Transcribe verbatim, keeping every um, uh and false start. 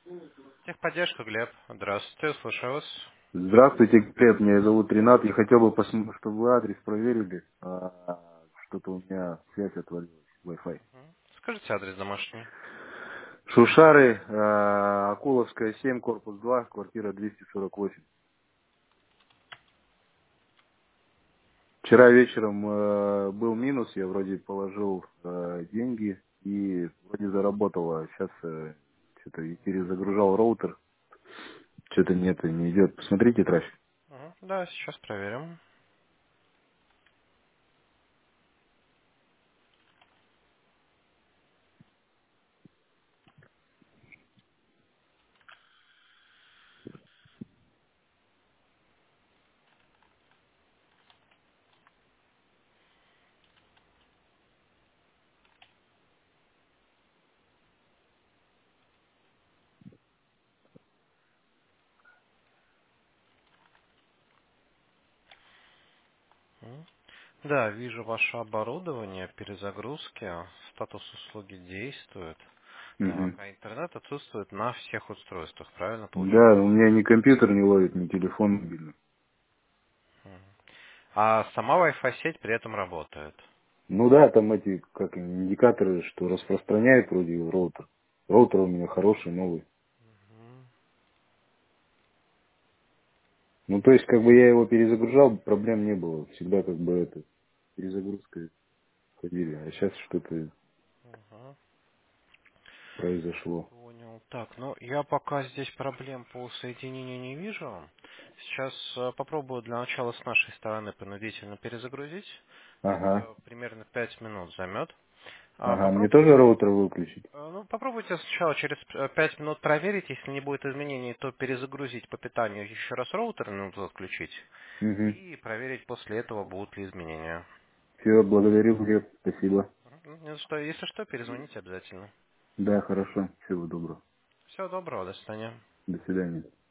Техподдержка, Глеб. Здравствуйте, слушаю вас. Здравствуйте, Глеб, меня зовут Ренат. Я хотел бы посмотреть, чтобы вы адрес проверили. А, что-то у меня связь отвалилась, Wi-Fi. Мгм. Скажите адрес домашний. Шушары, а, Акуловская, семь, корпус два, квартира двести сорок восемь. Вчера вечером э, был минус, я вроде положил э, деньги и вроде заработало. Сейчас что-то перезагружал роутер, что-то нет, не идет. Посмотрите трафик. Мгм. Да, сейчас проверим. Мгм. Да, вижу ваше оборудование, перезагрузки, статус услуги действует, Мгм. а интернет отсутствует на всех устройствах, правильно Да, получается? у меня ни компьютер не ловит, ни телефон мобильный. Мгм. А сама Wi-Fi сеть при этом работает. Ну да, там эти, как они, индикаторы, что распространяет вроде роутер. Роутер у меня хороший, новый. Мгм. Ну то есть, как бы я его перезагружал, проблем не было. Всегда как бы это, перезагрузкой ходили. А сейчас что-то Мгм. произошло. Понял. Так, ну я пока здесь проблем по соединению не вижу. Сейчас э, попробую для начала с нашей стороны принудительно перезагрузить. Ага, Это примерно пять минут займет. А, ага, мне тоже попробуйте, роутер выключить? э, ну, попробуйте сначала через э, пять минут проверить. Если не будет изменений, то перезагрузить по питанию еще раз роутер, минуту отключить. Угу. И проверить после этого, будут ли изменения. Все, благодарю, Глеб, спасибо. Мгм. Не за что. Если что, перезвоните обязательно. Да, хорошо, всего доброго. Всего доброго, до свидания. До свидания.